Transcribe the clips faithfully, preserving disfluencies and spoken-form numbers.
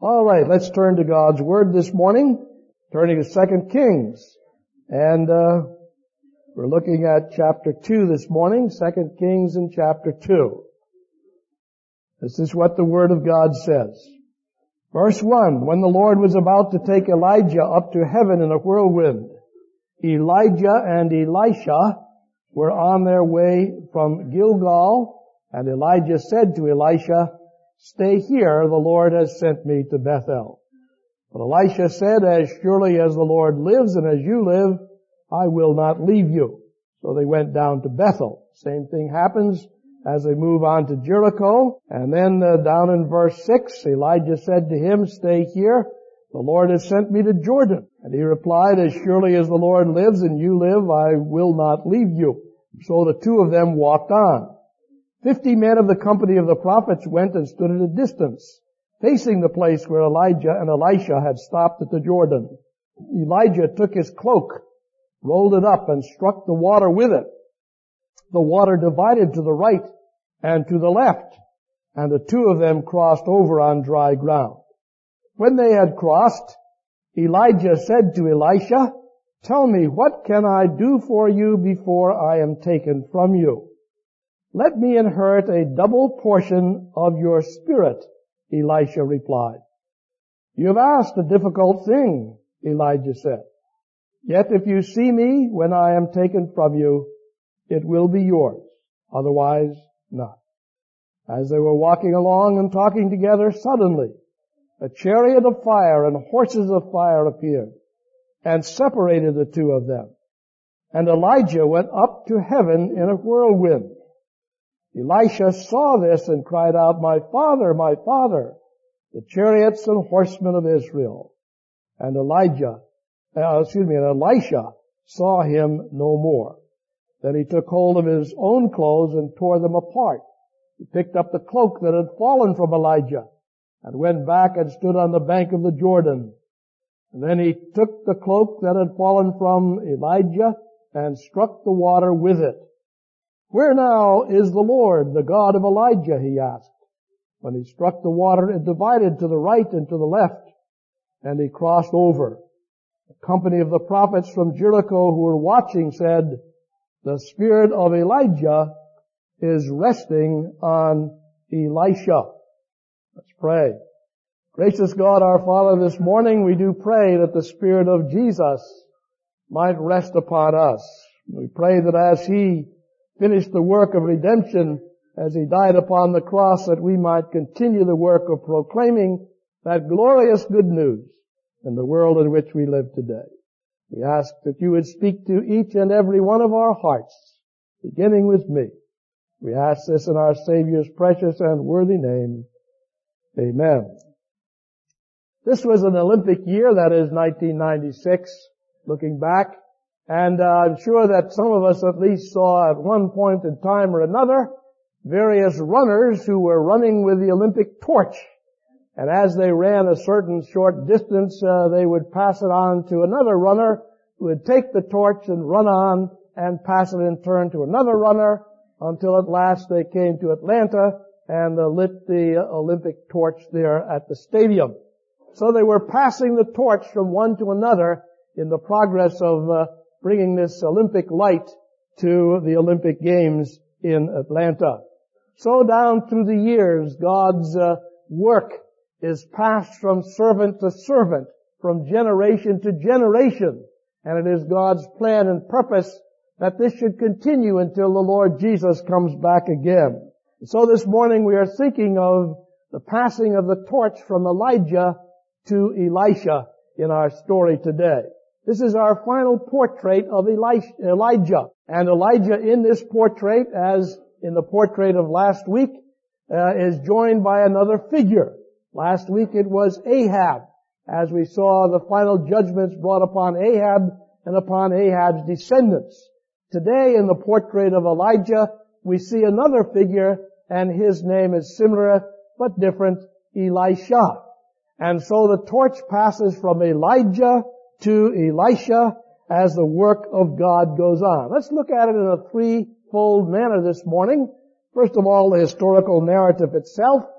All right, let's turn to God's Word this morning, turning to Second Kings. And uh we're looking at chapter two this morning, Second Kings in chapter two. This is what the Word of God says. Verse one, when the Lord was about to take Elijah up to heaven in a whirlwind, Elijah and Elisha were on their way from Gilgal, and Elijah said to Elisha, "Stay here, the Lord has sent me to Bethel." But Elisha said, "As surely as the Lord lives and as you live, I will not leave you." So they went down to Bethel. Same thing happens as they move on to Jericho. And then uh, down in verse six, Elijah said to him, "Stay here, the Lord has sent me to Jordan." And he replied, "As surely as the Lord lives and you live, I will not leave you." So the two of them walked on. Fifty men of the company of the prophets went and stood at a distance, facing the place where Elijah and Elisha had stopped at the Jordan. Elijah took his cloak, rolled it up, and struck the water with it. The water divided to the right and to the left, and the two of them crossed over on dry ground. When they had crossed, Elijah said to Elisha, "Tell me, what can I do for you before I am taken from you?" "Let me inherit a double portion of your spirit," Elisha replied. "You have asked a difficult thing," Elijah said. "Yet if you see me when I am taken from you, it will be yours. Otherwise, not." As they were walking along and talking together, suddenly a chariot of fire and horses of fire appeared and separated the two of them. And Elijah went up to heaven in a whirlwind. Elisha saw this and cried out, "My father, my father, the chariots and horsemen of Israel." And Elijah, uh, excuse me, and Elisha saw him no more. Then he took hold of his own clothes and tore them apart. He picked up the cloak that had fallen from Elijah and went back and stood on the bank of the Jordan. And then he took the cloak that had fallen from Elijah and struck the water with it. "Where now is the Lord, the God of Elijah?" he asked. When he struck the water, it divided to the right and to the left, and he crossed over. The company of the prophets from Jericho who were watching said, "The spirit of Elijah is resting on Elisha." Let's pray. Gracious God, our Father, this morning we do pray that the Spirit of Jesus might rest upon us. We pray that as He finished the work of redemption, as He died upon the cross, that we might continue the work of proclaiming that glorious good news in the world in which we live today. We ask that you would speak to each and every one of our hearts, beginning with me. We ask this in our Savior's precious and worthy name. Amen. This was an Olympic year, that is nineteen ninety-six, looking back. And uh, I'm sure that some of us at least saw at one point in time or another various runners who were running with the Olympic torch. And as they ran a certain short distance, uh, they would pass it on to another runner who would take the torch and run on and pass it in turn to another runner until at last they came to Atlanta and uh, lit the uh, Olympic torch there at the stadium. So they were passing the torch from one to another in the progress of uh, bringing this Olympic light to the Olympic Games in Atlanta. So down through the years, God's uh, work is passed from servant to servant, from generation to generation. And it is God's plan and purpose that this should continue until the Lord Jesus comes back again. So this morning we are thinking of the passing of the torch from Elijah to Elisha in our story today. This is our final portrait of Elijah. And Elijah in this portrait, as in the portrait of last week, uh, is joined by another figure. Last week it was Ahab, as we saw the final judgments brought upon Ahab and upon Ahab's descendants. Today in the portrait of Elijah, we see another figure, and his name is similar but different, Elisha. And so the torch passes from Elijah to Elisha as the work of God goes on. Let's look at it in a threefold manner this morning. First of all, the historical narrative itself.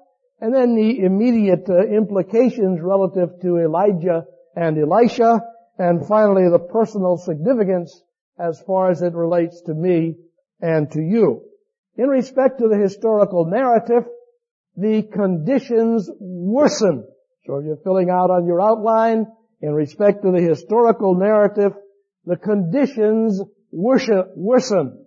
and then the immediate uh, implications relative to Elijah and Elisha, and finally the personal significance as far as it relates to me and to you. In respect to the historical narrative, the conditions worsen. So if you're filling out on your outline, in respect to the historical narrative, the conditions worsen.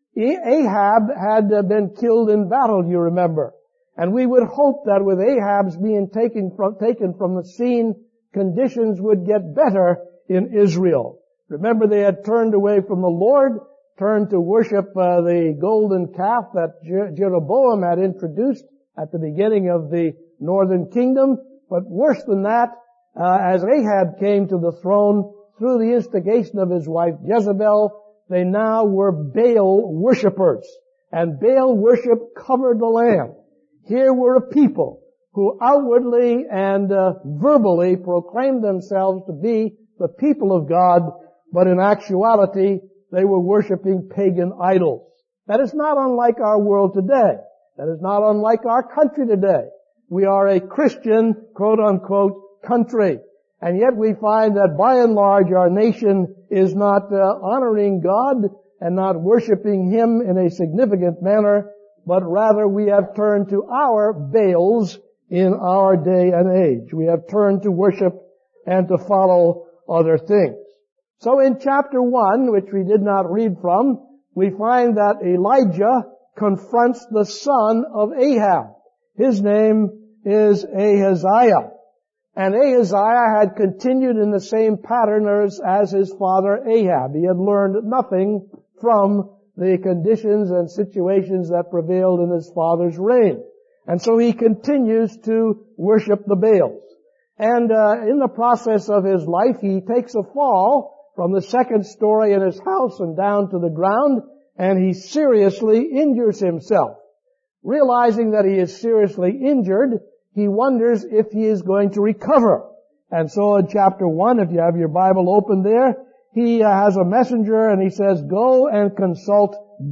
Ahab had been killed in battle, you remember. And we would hope that with Ahab's being taken from, taken from the scene, conditions would get better in Israel. Remember, they had turned away from the Lord, turned to worship uh, the golden calf that Je- Jeroboam had introduced at the beginning of the northern kingdom. But worse than that, uh, as Ahab came to the throne through the instigation of his wife Jezebel, they now were Baal worshippers. And Baal worship covered the land. Here were a people who outwardly and uh, verbally proclaimed themselves to be the people of God, but in actuality, they were worshiping pagan idols. That is not unlike our world today. That is not unlike our country today. We are a Christian, quote-unquote, country. And yet we find that by and large our nation is not uh, honoring God and not worshiping Him in a significant manner, but rather we have turned to our Baals in our day and age. We have turned to worship and to follow other things. So in chapter one, which we did not read from, we find that Elijah confronts the son of Ahab. His name is Ahaziah. And Ahaziah had continued in the same pattern as, as his father Ahab. He had learned nothing from the conditions and situations that prevailed in his father's reign. And so he continues to worship the Baals. And uh, in the process of his life, he takes a fall from the second story in his house and down to the ground, and he seriously injures himself. Realizing that he is seriously injured, he wonders if he is going to recover. And so in chapter one, if you have your Bible open there, he uh, has a messenger and he says, "Go and consult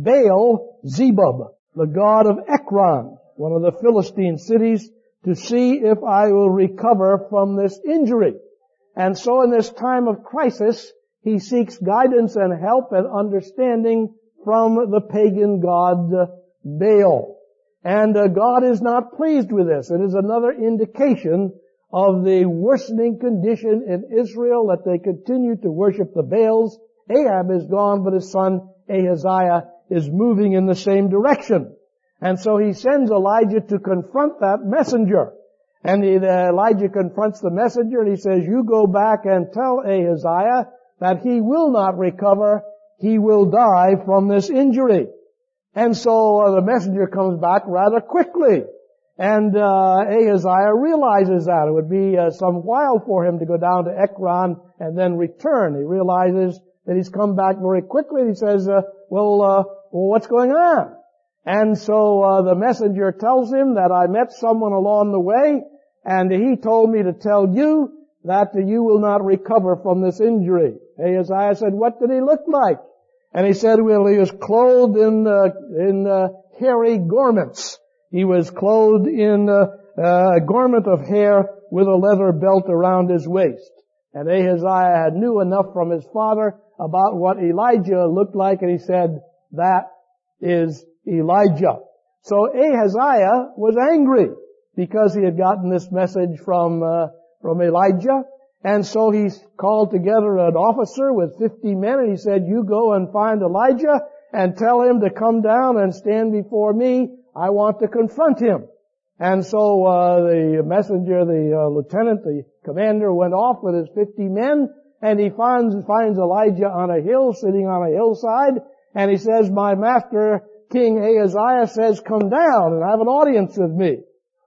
Baal Zebub, the god of Ekron, one of the Philistine cities, to see if I will recover from this injury." And so in this time of crisis, he seeks guidance and help and understanding from the pagan god uh, Baal. And uh, God is not pleased with this. It is another indication of the worsening condition in Israel, that they continue to worship the Baals. Ahab is gone, but his son Ahaziah is moving in the same direction. And so he sends Elijah to confront that messenger. And he, uh, Elijah confronts the messenger and he says, "You go back and tell Ahaziah that he will not recover. He will die from this injury." And so uh, the messenger comes back rather quickly. And uh, Ahaziah realizes that. It would be uh, some while for him to go down to Ekron and then return. He realizes that he's come back very quickly. He says, uh, well, uh, well, what's going on? And so uh, the messenger tells him that I met someone along the way, and he told me to tell you that you will not recover from this injury. Ahaziah said, "What did he look like?" And he said, well, he was clothed in, uh, in, uh, hairy garments. He was clothed in, uh, uh, a garment of hair with a leather belt around his waist. And Ahaziah had knew enough from his father about what Elijah looked like, and he said, "That is Elijah." So Ahaziah was angry because he had gotten this message from, uh, from Elijah. And so he called together an officer with fifty men, and he said, "You go and find Elijah and tell him to come down and stand before me. I want to confront him." And so uh, the messenger, the uh, lieutenant, the commander went off with his fifty men, and he finds, finds Elijah on a hill, sitting on a hillside, and he says, "My master, King Ahaziah, says, come down and have an audience with me."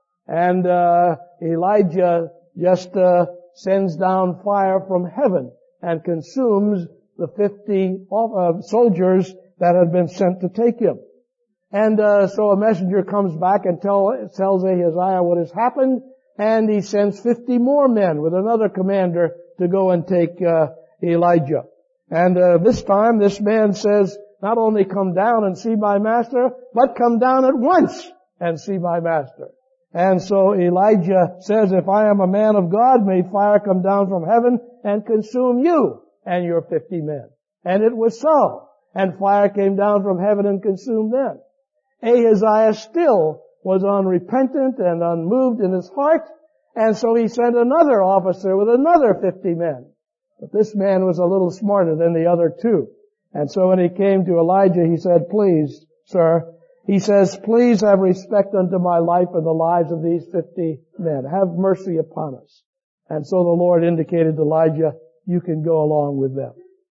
And uh, Elijah just uh, sends down fire from heaven and consumes the fifty uh, soldiers that had been sent to take him. And uh, so a messenger comes back and tell, tells Ahaziah what has happened, and he sends fifty more men with another commander to go and take uh, Elijah. And uh, this time this man says, "Not only come down and see my master, but come down at once and see my master." And so Elijah says, if I am a man of God, may fire come down from heaven and consume you and your fifty men. And it was so. And fire came down from heaven and consumed them. Ahaziah still was unrepentant and unmoved in his heart, and so he sent another officer with another fifty men. But this man was a little smarter than the other two. And so when he came to Elijah, he said, please, sir, he says, please have respect unto my life and the lives of these fifty men. Have mercy upon us. And so the Lord indicated to Elijah, you can go along with them.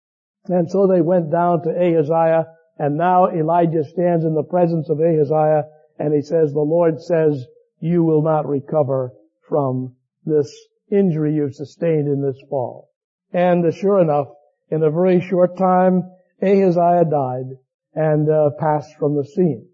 And so they went down to Ahaziah, and now Elijah stands in the presence of Ahaziah, and he says, the Lord says, you will not recover from this injury you've sustained in this fall. And uh, sure enough, in a very short time, Ahaziah died and uh, passed from the scene.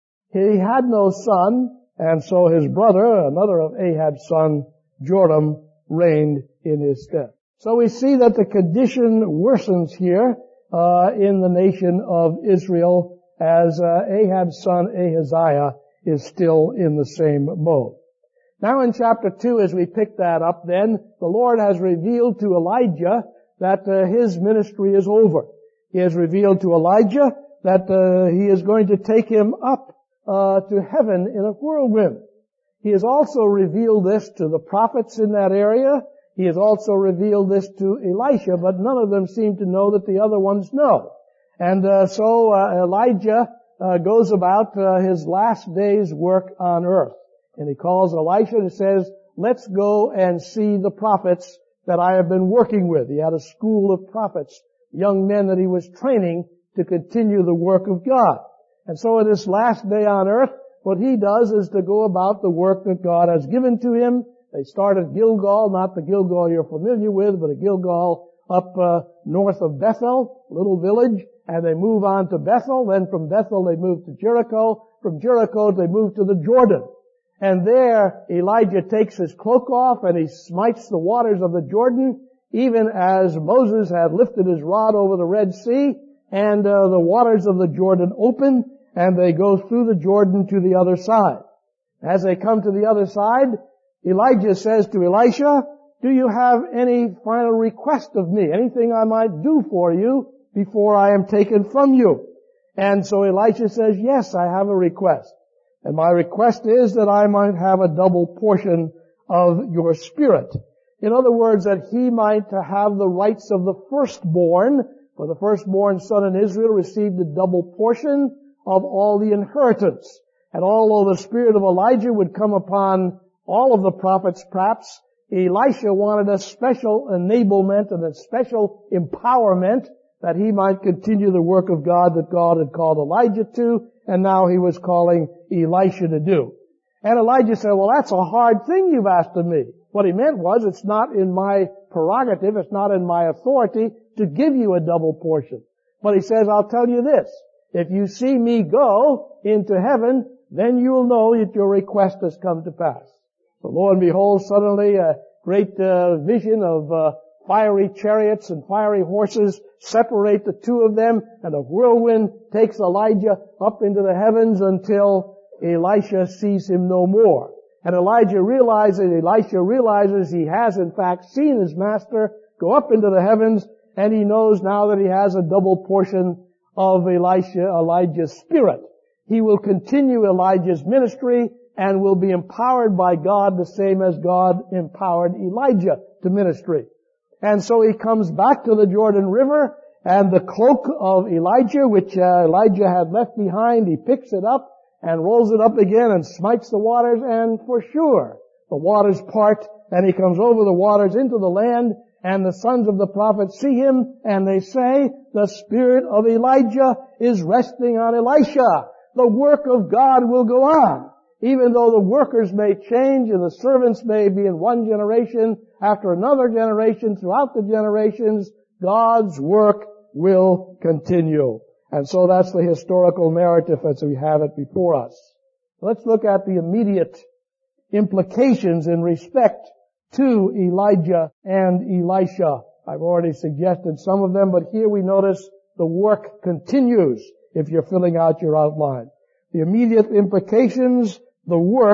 He had no son, and so his brother, another of Ahab's son, Joram, reigned in his stead. So we see that the condition worsens here uh, in the nation of Israel as uh, Ahab's son Ahaziah is still in the same mode. Now in chapter two, as we pick that up then, the Lord has revealed to Elijah that uh, his ministry is over. He has revealed to Elijah that uh, he is going to take him up uh, to heaven in a whirlwind. He has also revealed this to the prophets in that area. He has also revealed this to Elisha, but none of them seem to know that the other ones know. And uh, so uh, Elijah uh, goes about uh, his last day's work on earth. And he calls Elisha and says, let's go and see the prophets that I have been working with. He had a school of prophets, young men that he was training to continue the work of God. And so in this last day on earth, what he does is to go about the work that God has given to him. They start at Gilgal, not the Gilgal you're familiar with, but a Gilgal up uh, north of Bethel, a little village, and they move on to Bethel. Then from Bethel they move to Jericho. From Jericho they move to the Jordan. And there Elijah takes his cloak off and he smites the waters of the Jordan, even as Moses had lifted his rod over the Red Sea, and uh, the waters of the Jordan open, and they go through the Jordan to the other side. As they come to the other side, Elijah says to Elisha, do you have any final request of me? Anything I might do for you before I am taken from you? And so Elisha says, yes, I have a request. And my request is that I might have a double portion of your spirit. In other words, that he might have the rights of the firstborn, for the firstborn son in Israel received a double portion of all the inheritance. And although the spirit of Elijah would come upon all of the prophets perhaps, Elisha wanted a special enablement and a special empowerment that he might continue the work of God that God had called Elijah to, and now he was calling Elisha to do. And Elijah said, well, that's a hard thing you've asked of me. What he meant was, it's not in my prerogative, it's not in my authority to give you a double portion. But he says, I'll tell you this, if you see me go into heaven, then you will know that your request has come to pass. So lo and behold, suddenly a great uh, vision of uh, fiery chariots and fiery horses separate the two of them, and a whirlwind takes Elijah up into the heavens until Elisha sees him no more. And Elijah realizes, Elisha realizes he has in fact seen his master go up into the heavens, and he knows now that he has a double portion of Elisha, Elijah's spirit. He will continue Elijah's ministry and will be empowered by God the same as God empowered Elijah to ministry. And so he comes back to the Jordan River, and the cloak of Elijah, which uh, Elijah had left behind, he picks it up and rolls it up again and smites the waters, and for sure the waters part, and he comes over the waters into the land, and the sons of the prophets see him, and they say, the spirit of Elijah is resting on Elisha. The work of God will go on. Even though the workers may change and the servants may be in one generation after another generation, throughout the generations, God's work will continue. And so that's the historical narrative as we have it before us. Let's look at the immediate implications in respect to Elijah and Elisha. I've already suggested some of them, but here we notice the work continues if you're filling out your outline. The immediate implications, the work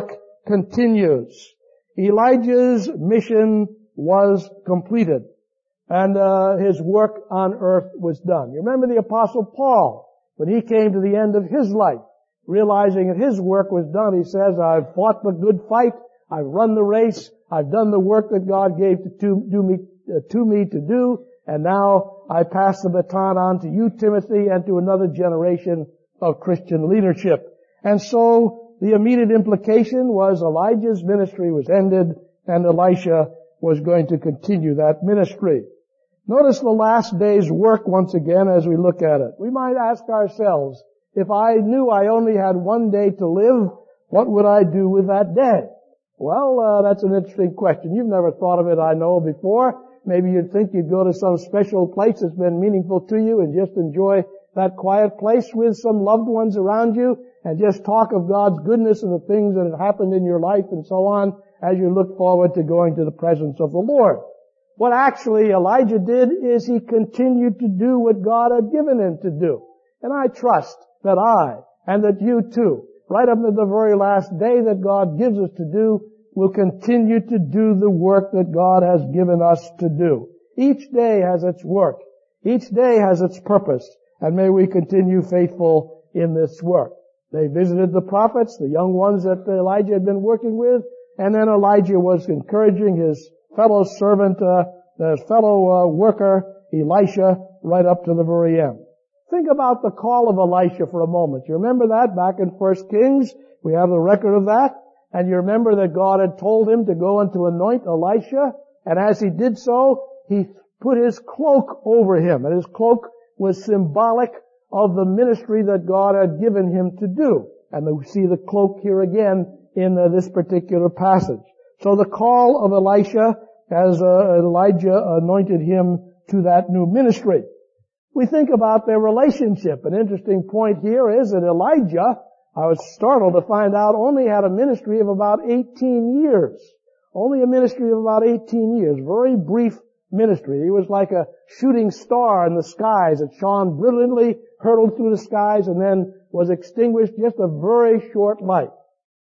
continues. Elijah's mission was completed, and uh, his work on earth was done. You remember the Apostle Paul, when he came to the end of his life, realizing that his work was done, he says, I've fought the good fight, I've run the race, I've done the work that God gave to, to, do me, uh, to me to do, and now I pass the baton on to you, Timothy, and to another generation of Christian leadership. And so the immediate implication was Elijah's ministry was ended, and Elisha was going to continue that ministry. Notice the last day's work once again as we look at it. We might ask ourselves, if I knew I only had one day to live, what would I do with that day? Well, uh, that's an interesting question. You've never thought of it, I know, before. Maybe you'd think you'd go to some special place that's been meaningful to you and just enjoy that quiet place with some loved ones around you and just talk of God's goodness and the things that have happened in your life and so on as you look forward to going to the presence of the Lord. What actually Elijah did is he continued to do what God had given him to do. And I trust that I, and that you too, right up to the very last day that God gives us to do, will continue to do the work that God has given us to do. Each day has its work. Each day has its purpose. And may we continue faithful in this work. They visited the prophets, the young ones that Elijah had been working with, and then Elijah was encouraging his fellow servant, uh, his fellow uh, worker, Elisha, right up to the very end. Think about the call of Elisha for a moment. You remember that back in First Kings? We have the record of that. And you remember that God had told him to go and to anoint Elisha. And as he did so, he put his cloak over him. And his cloak was symbolic of the ministry that God had given him to do. And we see the cloak here again in uh, this particular passage. So the call of Elisha as uh, Elijah anointed him to that new ministry. We think about their relationship. An interesting point here is that Elijah, I was startled to find out, only had a ministry of about eighteen years. Only a ministry of about eighteen years. Very brief ministry. He was like a shooting star in the skies that shone brilliantly, hurtled through the skies, and then was extinguished. Just a very short life.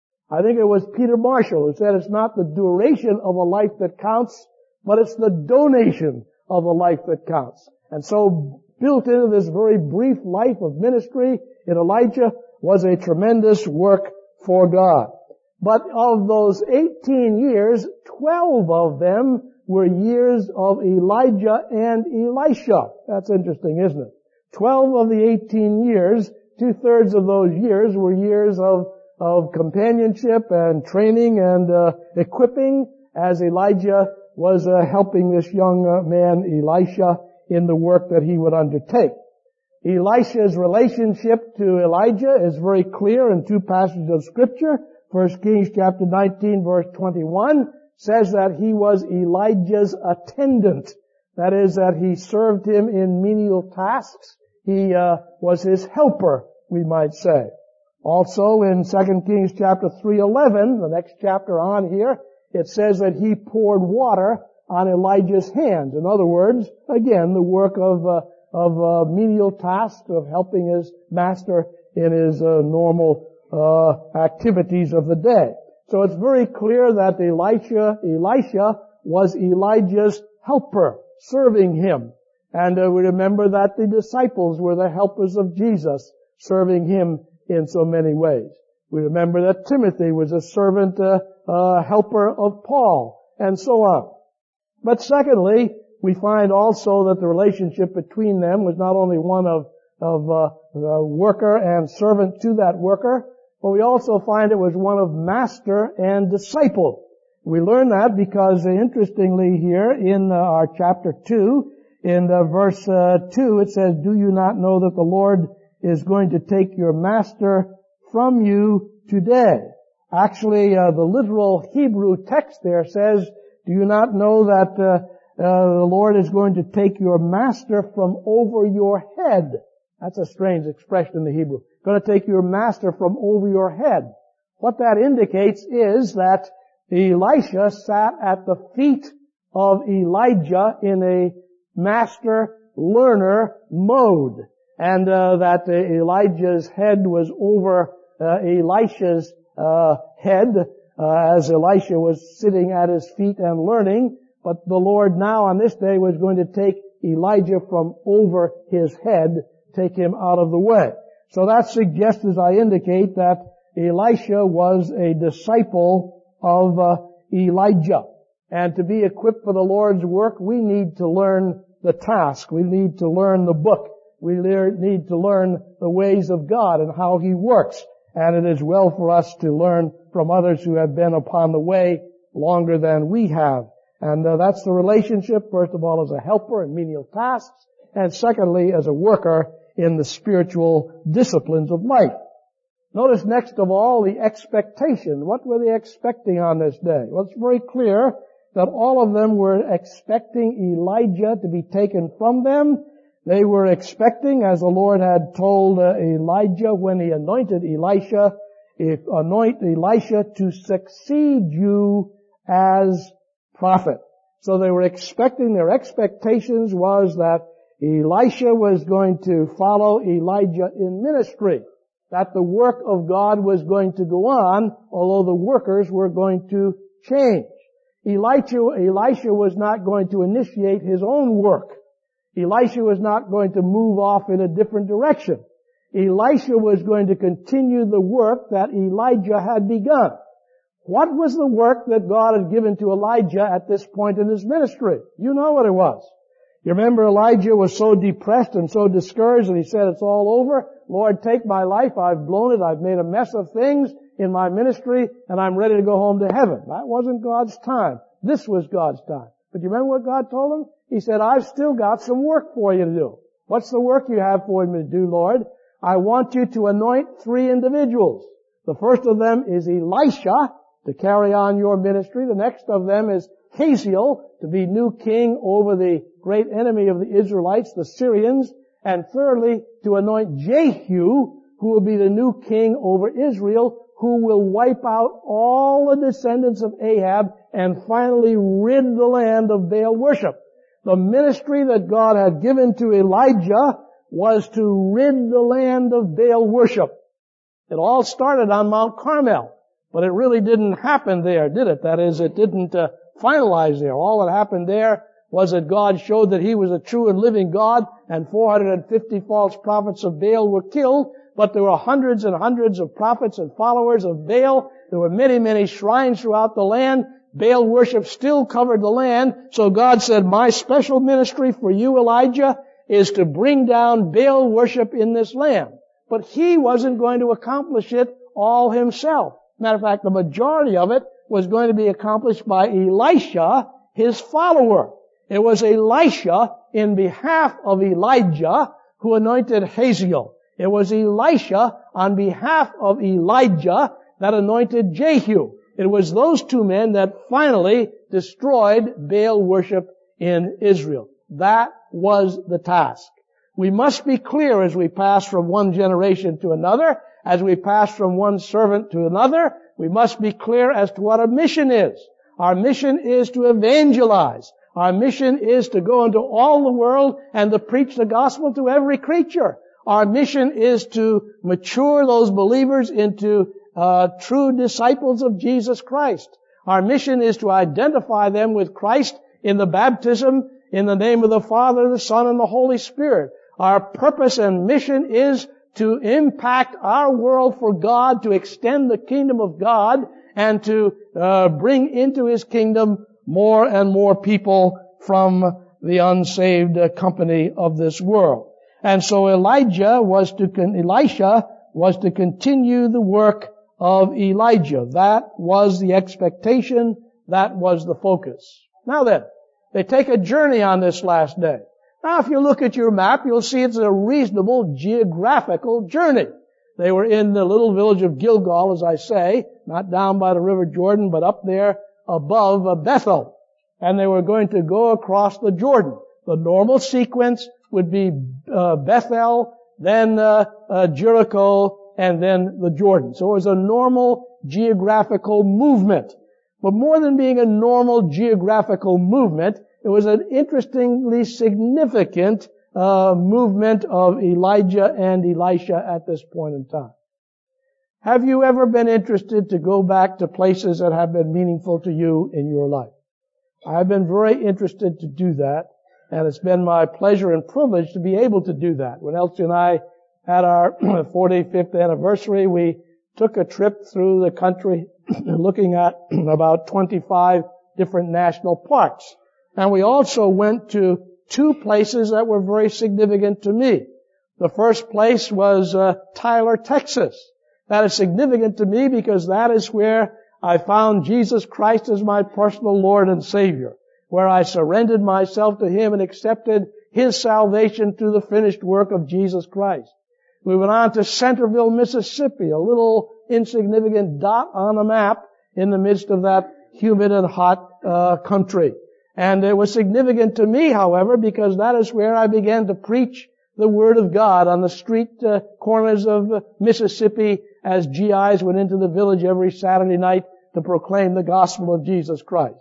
I think it was Peter Marshall who said it's not the duration of a life that counts, but it's the donation of a life that counts. And so built into this very brief life of ministry in Elijah was a tremendous work for God. But of those eighteen years, twelve of them were years of Elijah and Elisha. That's interesting, isn't it? Twelve of the eighteen years, two-thirds of those years were years of of companionship and training and uh, equipping as Elijah was uh, helping this young uh, man, Elisha, in the work that he would undertake. Elisha's relationship to Elijah is very clear in two passages of Scripture. First Kings chapter nineteen, verse twenty-one says that he was Elijah's attendant. That is, that he served him in menial tasks. He uh, was his helper, we might say. Also in Second Kings chapter three eleven, the next chapter on here, it says that he poured water on Elijah's hands. In other words, again, the work of uh, of uh, menial tasks of helping his master in his uh, normal uh activities of the day. So it's very clear that Elisha, Elisha was Elijah's helper, serving him. And uh, we remember that the disciples were the helpers of Jesus, serving him in so many ways. We remember that Timothy was a servant, uh, uh, helper of Paul, and so on. But secondly, we find also that the relationship between them was not only one of, of, uh, the worker and servant to that worker, but we also find it was one of master and disciple. We learn that because, uh, interestingly here in uh, our chapter two, in uh, verse uh, two, it says, "Do you not know that the Lord is going to take your master from you today?" Actually, uh, the literal Hebrew text there says, "Do you not know that uh, uh, the Lord is going to take your master from over your head?" That's a strange expression in the Hebrew. Going to take your master from over your head. What that indicates is that Elisha sat at the feet of Elijah in a master-learner mode. And uh, that uh, Elijah's head was over uh, Elisha's uh, head uh, as Elisha was sitting at his feet and learning, but the Lord now on this day was going to take Elijah from over his head, take him out of the way. So that suggests, as I indicate, that Elisha was a disciple of uh, Elijah. And to be equipped for the Lord's work, we need to learn the task. We need to learn the book. We need to learn the ways of God and how He works. And it is well for us to learn from others who have been upon the way longer than we have. And uh, that's the relationship, first of all, as a helper in menial tasks, and secondly, as a worker in the spiritual disciplines of life. Notice next of all the expectation. What were they expecting on this day? Well, it's very clear that all of them were expecting Elijah to be taken from them. They were expecting, as the Lord had told uh, Elijah when He anointed Elisha, if anoint Elisha to succeed you as prophet. So they were expecting, their expectations was that Elisha was going to follow Elijah in ministry, that the work of God was going to go on, although the workers were going to change. Elisha, Elisha was not going to initiate his own work. Elisha was not going to move off in a different direction. Elisha was going to continue the work that Elijah had begun. What was the work that God had given to Elijah at this point in his ministry? You know what it was. You remember Elijah was so depressed and so discouraged, and he said, it's all over. Lord, take my life. I've blown it. I've made a mess of things in my ministry, and I'm ready to go home to heaven. That wasn't God's time. This was God's time. But you remember what God told him? He said, I've still got some work for you to do. What's the work you have for me to do, Lord? I want you to anoint three individuals. The first of them is Elisha, to carry on your ministry. The next of them is Hazael, to be new king over the great enemy of the Israelites, the Syrians. And thirdly, to anoint Jehu, who will be the new king over Israel, who will wipe out all the descendants of Ahab and finally rid the land of Baal worship. The ministry that God had given to Elijah was to rid the land of Baal worship. It all started on Mount Carmel, but it really didn't happen there, did it? That is, it didn't uh, finalize there. All that happened there was that God showed that He was a true and living God, and four hundred fifty false prophets of Baal were killed, but there were hundreds and hundreds of prophets and followers of Baal. There were many, many shrines throughout the land. Baal worship still covered the land, so God said, my special ministry for you, Elijah, is to bring down Baal worship in this land. But He wasn't going to accomplish it all Himself. Matter of fact, the majority of it was going to be accomplished by Elisha, His follower. It was Elisha in behalf of Elijah who anointed Hazael. It was Elisha on behalf of Elijah that anointed Jehu. It was those two men that finally destroyed Baal worship in Israel. That was the task. We must be clear as we pass from one generation to another, as we pass from one servant to another. We must be clear as to what our mission is. Our mission is to evangelize. Our mission is to go into all the world and to preach the gospel to every creature. Our mission is to mature those believers into uh, true disciples of Jesus Christ. Our mission is to identify them with Christ in the baptism in the name of the Father, the Son, and the Holy Spirit. Our purpose and mission is to impact our world for God, to extend the kingdom of God, and to uh, bring into His kingdom more and more people from the unsaved uh, company of this world. And so Elijah was to, con- Elisha was to continue the work of Elijah. That was the expectation. That was the focus. Now then, they take a journey on this last day. Now, if you look at your map, you'll see it's a reasonable geographical journey. They were in the little village of Gilgal, as I say, not down by the River Jordan, but up there above Bethel. And they were going to go across the Jordan. The normal sequence would be uh, Bethel, then uh, uh, Jericho, and then the Jordan. So it was a normal geographical movement. But more than being a normal geographical movement, it was an interestingly significant uh, movement of Elijah and Elisha at this point in time. Have you ever been interested to go back to places that have been meaningful to you in your life? I've been very interested to do that, and it's been my pleasure and privilege to be able to do that. When Elsie and I had our forty-fifth anniversary, we took a trip through the country looking at about twenty-five different national parks. And we also went to two places that were very significant to me. The first place was uh, Tyler, Texas. That is significant to me because that is where I found Jesus Christ as my personal Lord and Savior, where I surrendered myself to Him and accepted His salvation through the finished work of Jesus Christ. We went on to Centerville, Mississippi, a little insignificant dot on a map in the midst of that humid and hot uh, country. And it was significant to me, however, because that is where I began to preach the Word of God on the street uh, corners of uh, Mississippi as G Is went into the village every Saturday night to proclaim the gospel of Jesus Christ.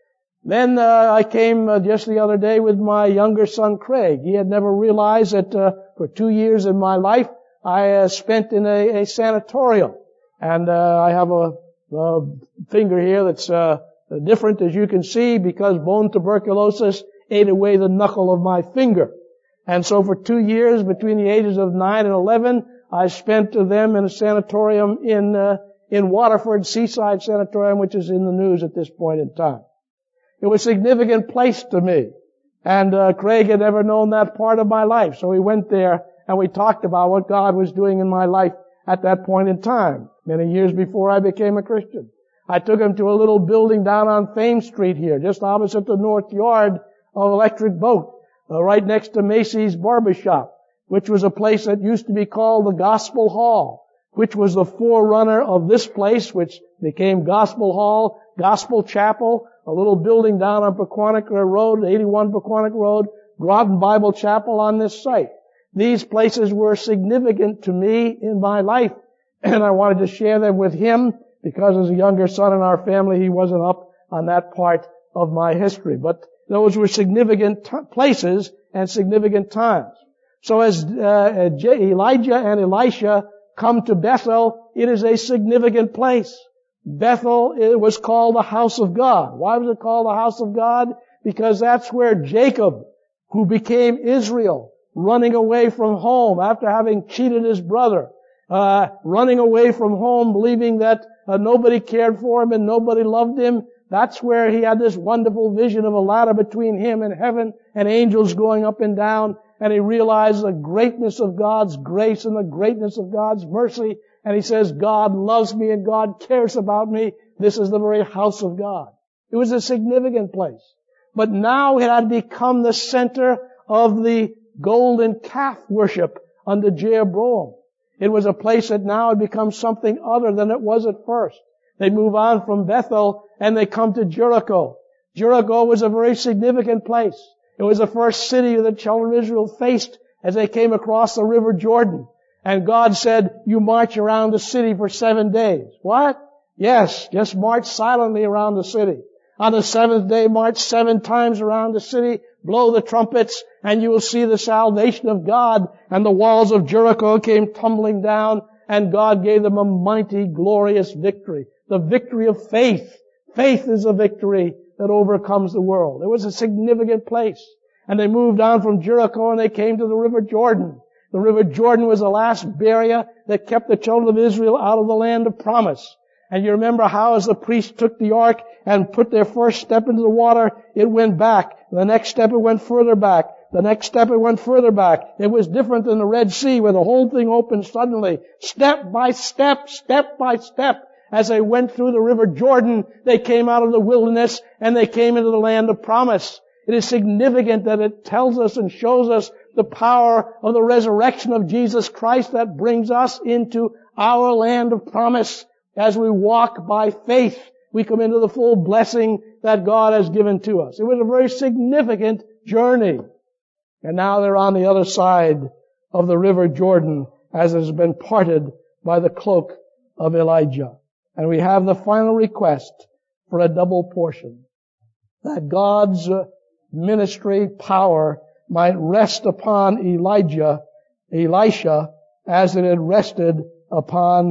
Then uh, I came uh, just the other day with my younger son, Craig. He had never realized that uh, for two years in my life, I uh, spent in a, a sanatorium. And uh, I have a, a finger here that's uh, different, as you can see, because bone tuberculosis ate away the knuckle of my finger. And so for two years, between the ages of nine and eleven, I spent them in a sanatorium in uh, in Waterford, Seaside Sanatorium, which is in the news at this point in time. It was a significant place to me. And uh, Craig had never known that part of my life. So we went there and we talked about what God was doing in my life at that point in time, many years before I became a Christian. I took him to a little building down on Thames Street here, just opposite the north yard of Electric Boat, uh, right next to Macy's Barbershop, which was a place that used to be called the Gospel Hall, which was the forerunner of this place, which became Gospel Hall, Gospel Chapel, a little building down on Pequannock Road, eighty-one Pequannock Road, Groton Bible Chapel on this site. These places were significant to me in my life, and I wanted to share them with him because as a younger son in our family, he wasn't up on that part of my history. But those were significant t- places and significant times. So as uh, Elijah and Elisha come to Bethel, it is a significant place. Bethel, it was called the house of God. Why was it called the house of God? Because that's where Jacob, who became Israel, running away from home after having cheated his brother, uh, running away from home believing that uh, nobody cared for him and nobody loved him. That's where he had this wonderful vision of a ladder between him and heaven and angels going up and down. And he realized the greatness of God's grace and the greatness of God's mercy. And he says, God loves me and God cares about me. This is the very house of God. It was a significant place. But now it had become the center of the golden calf worship under Jeroboam. It was a place that now had become something other than it was at first. They move on from Bethel and they come to Jericho. Jericho was a very significant place. It was the first city that the children of Israel faced as they came across the River Jordan. And God said, you march around the city for seven days. What? Yes, just march silently around the city. On the seventh day, march seven times around the city, blow the trumpets, and you will see the salvation of God. And the walls of Jericho came tumbling down, and God gave them a mighty, glorious victory. The victory of faith. Faith is a victory that overcomes the world. It was a significant place. And they moved on from Jericho and they came to the River Jordan. The River Jordan was the last barrier that kept the children of Israel out of the land of promise. And you remember how as the priests took the ark and put their first step into the water, it went back. The next step it went further back. The next step it went further back. It was different than the Red Sea where the whole thing opened suddenly. Step by step, step by step. As they went through the River Jordan, they came out of the wilderness and they came into the land of promise. It is significant that it tells us and shows us the power of the resurrection of Jesus Christ that brings us into our land of promise. As we walk by faith, we come into the full blessing that God has given to us. It was a very significant journey. And now they're on the other side of the River Jordan as it has been parted by the cloak of Elijah. And we have the final request for a double portion. That God's ministry power might rest upon Elijah, Elisha, as it had rested upon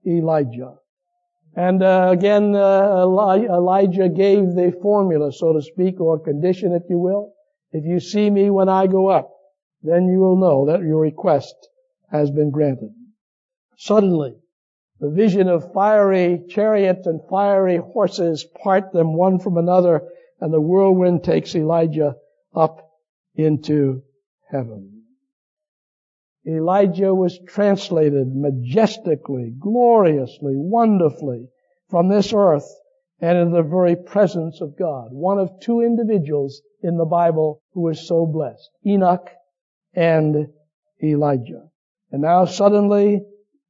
Elijah. And uh, again, uh, Elijah gave the formula, so to speak, or condition, if you will. If you see me when I go up, then you will know that your request has been granted. Suddenly, the vision of fiery chariots and fiery horses part them one from another, and the whirlwind takes Elijah up into heaven. Elijah was translated majestically, gloriously, wonderfully from this earth and in the very presence of God. One of two individuals in the Bible who was so blessed, Enoch and Elijah. And now suddenly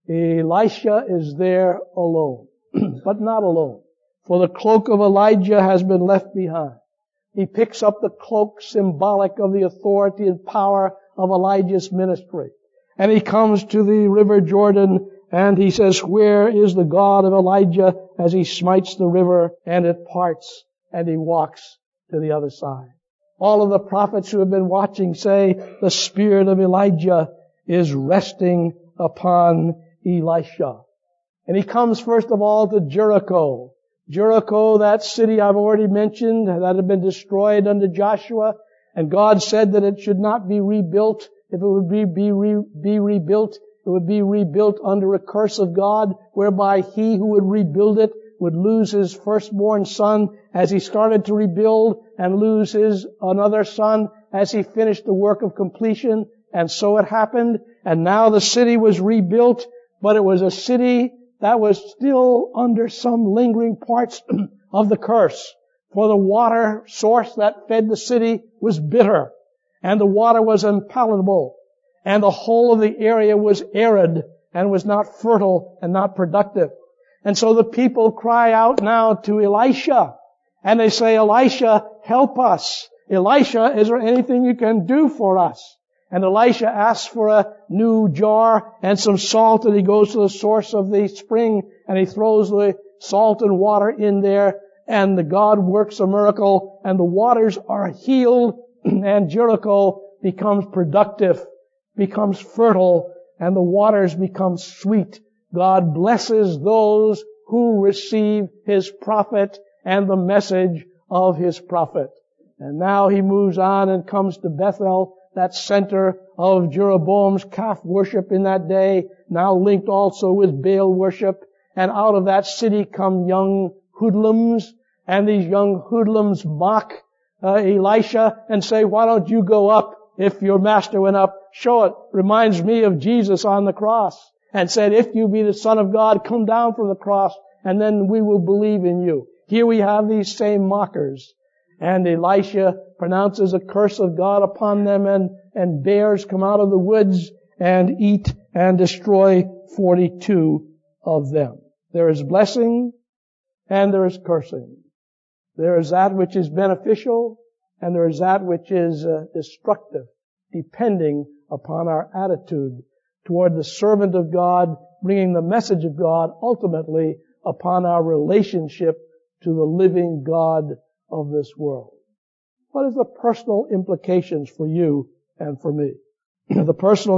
Elisha is there alone, but not alone, for the cloak of Elijah has been left behind. He picks up the cloak symbolic of the authority and power of Elijah's ministry. And he comes to the river Jordan and he says, "Where is the God of Elijah?" as he smites the river and it parts and he walks to the other side. All of the prophets who have been watching say the spirit of Elijah is resting upon Elisha. And he comes first of all to Jericho. Jericho, that city I've already mentioned, that had been destroyed under Joshua, and God said that it should not be rebuilt. If it would be, be, re, be rebuilt, it would be rebuilt under a curse of God, whereby he who would rebuild it would lose his firstborn son as he started to rebuild, and lose his another son as he finished the work of completion. And so it happened, and now the city was rebuilt, but it was a city that was still under some lingering parts of the curse. For the water source that fed the city was bitter, and the water was unpalatable, and the whole of the area was arid, and was not fertile and not productive. And so the people cry out now to Elisha, and they say, "Elisha, help us. Elisha, is there anything you can do for us?" And Elisha asks for a new jar and some salt, and he goes to the source of the spring, and he throws the salt and water in there, and the God works a miracle, and the waters are healed, and Jericho becomes productive, becomes fertile, and the waters become sweet. God blesses those who receive His prophet and the message of His prophet. And now he moves on and comes to Bethel, that center of Jeroboam's calf worship in that day, now linked also with Baal worship. And out of that city come young hoodlums, and these young hoodlums mock uh, Elisha and say, "Why don't you go up if your master went up? Show it. Reminds me of Jesus on the cross." And said, "If you be the Son of God, come down from the cross, and then we will believe in you." Here we have these same mockers. And Elisha pronounces a curse of God upon them, and, and bears come out of the woods and eat and destroy forty-two of them. There is blessing and there is cursing. There is that which is beneficial and there is that which is uh, destructive, depending upon our attitude toward the servant of God, bringing the message of God ultimately upon our relationship to the living God of this world. What is the personal implications for you and for me? The personal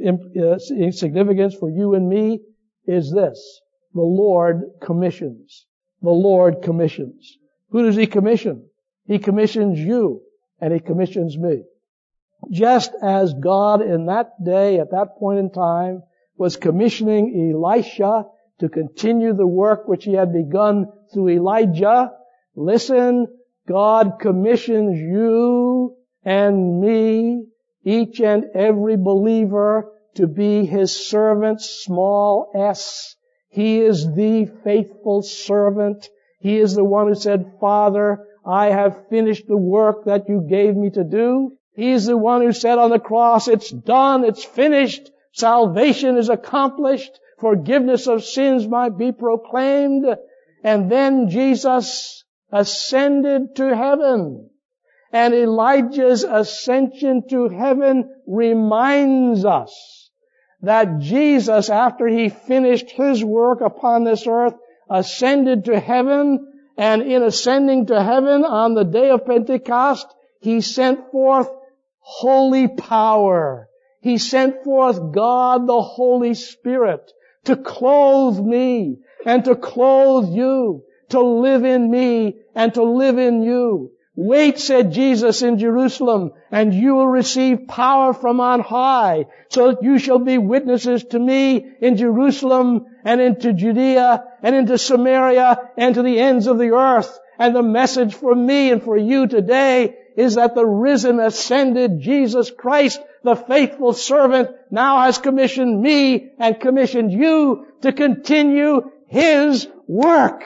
significance for you and me is this: the Lord commissions. The Lord commissions. Who does He commission? He commissions you, and He commissions me. Just as God in that day, at that point in time, was commissioning Elisha to continue the work which He had begun through Elijah, listen, God commissions you and me, each and every believer, to be His servant, small s. He is the faithful servant. He is the one who said, "Father, I have finished the work that you gave me to do." He's the one who said on the cross, "It's done, it's finished, salvation is accomplished, forgiveness of sins might be proclaimed." And then Jesus ascended to heaven. And Elijah's ascension to heaven reminds us that Jesus, after He finished His work upon this earth, ascended to heaven, and in ascending to heaven on the day of Pentecost, He sent forth holy power. He sent forth God the Holy Spirit to clothe me and to clothe you, to live in me and to live in you. Wait, said Jesus in Jerusalem, and you will receive power from on high, so that you shall be witnesses to me in Jerusalem and into Judea and into Samaria and to the ends of the earth. And the message for me and for you today is that the risen, ascended Jesus Christ, the faithful servant, now has commissioned me and commissioned you to continue His work.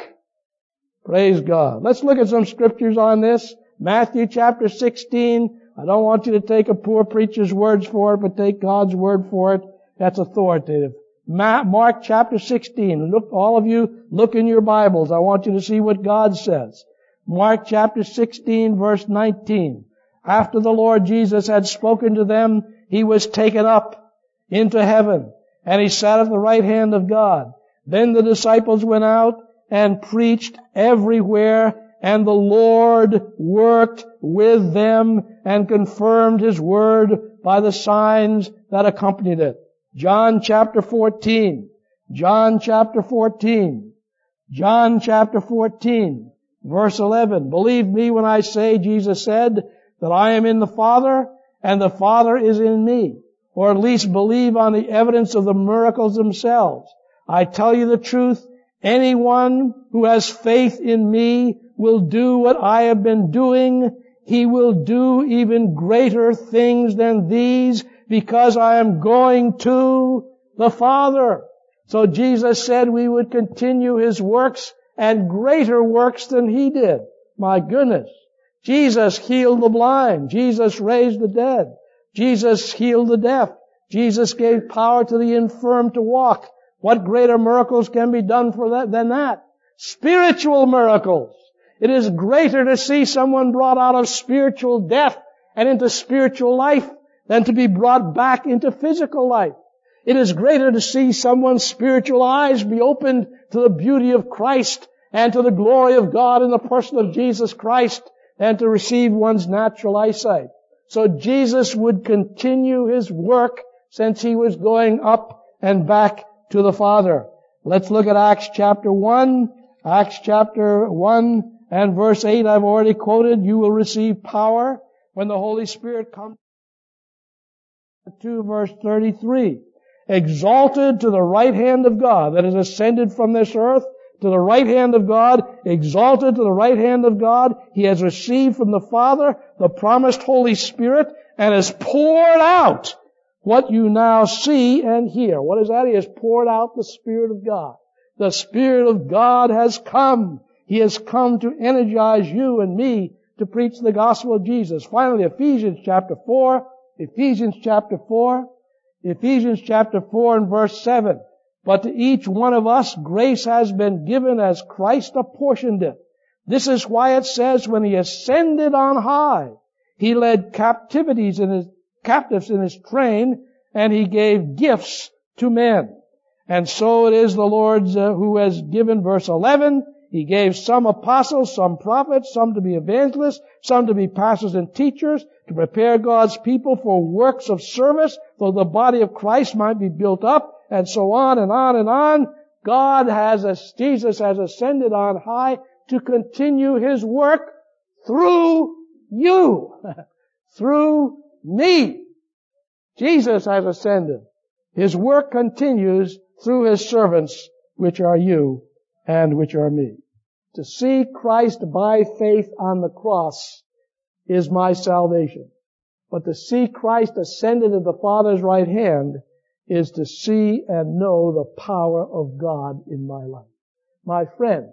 Praise God. Let's look at some scriptures on this. Matthew chapter sixteen. I don't want you to take a poor preacher's words for it, but take God's word for it. That's authoritative. Mark chapter sixteen. Look, all of you, look in your Bibles. I want you to see what God says. Mark chapter sixteen, verse nineteen. After the Lord Jesus had spoken to them, He was taken up into heaven, and He sat at the right hand of God. Then the disciples went out and preached everywhere, and the Lord worked with them and confirmed His word by the signs that accompanied it. John chapter fourteen. John chapter fourteen. John chapter fourteen, verse eleven. Believe me when I say, Jesus said, that I am in the Father and the Father is in me. Or at least believe on the evidence of the miracles themselves. I tell you the truth, anyone who has faith in me will do what I have been doing. He will do even greater things than these, because I am going to the Father. So Jesus said we would continue His works, and greater works than He did. My goodness. Jesus healed the blind. Jesus raised the dead. Jesus healed the deaf. Jesus gave power to the infirm to walk. What greater miracles can be done for that than that? Spiritual miracles. It is greater to see someone brought out of spiritual death and into spiritual life than to be brought back into physical life. It is greater to see someone's spiritual eyes be opened to the beauty of Christ and to the glory of God in the person of Jesus Christ than to receive one's natural eyesight. So Jesus would continue His work since He was going up and back to the Father. Let's look at Acts chapter one. Acts chapter one and verse eight I've already quoted. You will receive power when the Holy Spirit comes. two verse thirty-three. Exalted to the right hand of God, that is ascended from this earth to the right hand of God, exalted to the right hand of God. He has received from the Father the promised Holy Spirit and has poured out what you now see and hear. What is that? He has poured out the Spirit of God. The Spirit of God has come. He has come to energize you and me to preach the gospel of Jesus. Finally, Ephesians chapter four. Ephesians chapter four. Ephesians chapter four and verse seven. But to each one of us grace has been given as Christ apportioned it. This is why it says, when He ascended on high, He led captivities in His, captives in His train, and He gave gifts to men. And so it is the Lord's uh, who has given, verse eleven, He gave some apostles, some prophets, some to be evangelists, some to be pastors and teachers, to prepare God's people for works of service, so the body of Christ might be built up, and so on and on and on. God has, as Jesus has ascended on high to continue His work through you, through me. Jesus has ascended. His work continues through His servants, which are you and which are me. To see Christ by faith on the cross is my salvation. But to see Christ ascended at the Father's right hand is to see and know the power of God in my life. My friend,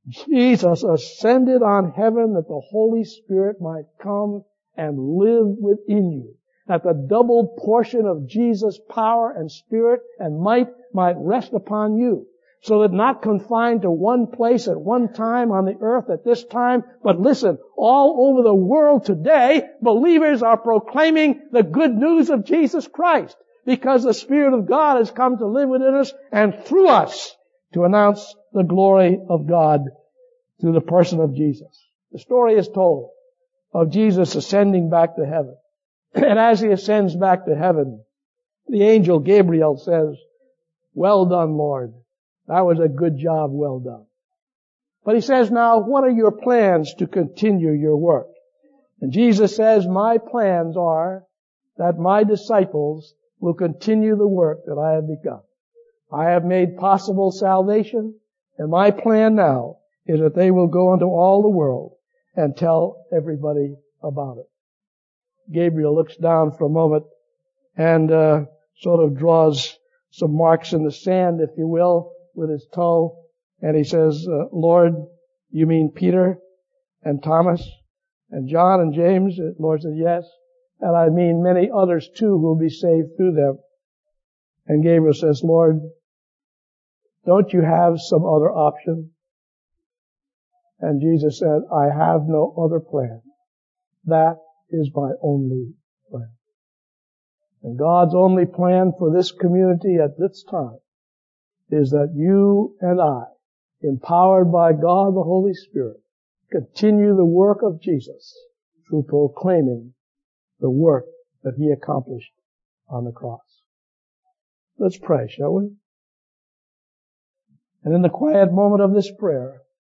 Jesus ascended on heaven that the Holy Spirit might come and live within you. That the double portion of Jesus' power and Spirit and might might rest upon you. So that not confined to one place at one time on the earth at this time, but listen, all over the world today, believers are proclaiming the good news of Jesus Christ, because the Spirit of God has come to live within us and through us to announce the glory of God through the person of Jesus. The story is told of Jesus ascending back to heaven. And as He ascends back to heaven, the angel Gabriel says, Well done, Lord. That was a good job, well done. But he says, now, what are your plans to continue your work? And Jesus says, my plans are that my disciples will continue the work that I have begun. I have made possible salvation, and my plan now is that they will go into all the world and tell everybody about it. Gabriel looks down for a moment and uh, sort of draws some marks in the sand, if you will, with his toe, and he says, uh, Lord, you mean Peter and Thomas and John and James? The Lord said, yes, and I mean many others too who will be saved through them. And Gabriel says, Lord, don't you have some other option? And Jesus said, I have no other plan. That is my only plan. And God's only plan for this community at this time is that you and I, empowered by God the Holy Spirit, continue the work of Jesus through proclaiming the work that He accomplished on the cross. Let's pray, shall we? And in the quiet moment of this prayer,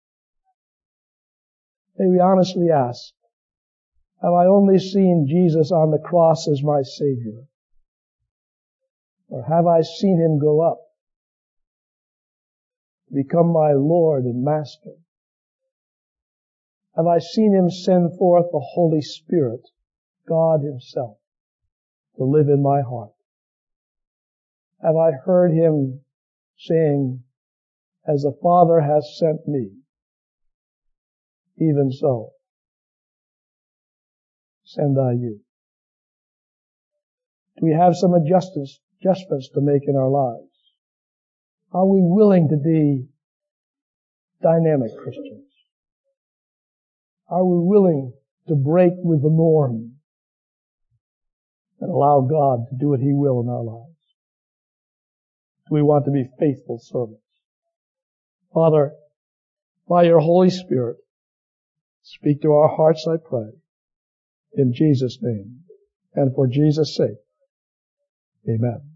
may we honestly ask, have I only seen Jesus on the cross as my Savior? Or have I seen Him go up, become my Lord and Master? Have I seen Him send forth the Holy Spirit, God Himself, to live in my heart? Have I heard Him saying, as the Father has sent me, even so, send I you? Do we have some adjustments, adjustments to make in our lives? Are we willing to be dynamic Christians? Are we willing to break with the norm and allow God to do what He will in our lives? Do we want to be faithful servants? Father, by your Holy Spirit, speak to our hearts, I pray, in Jesus' name, and for Jesus' sake. Amen.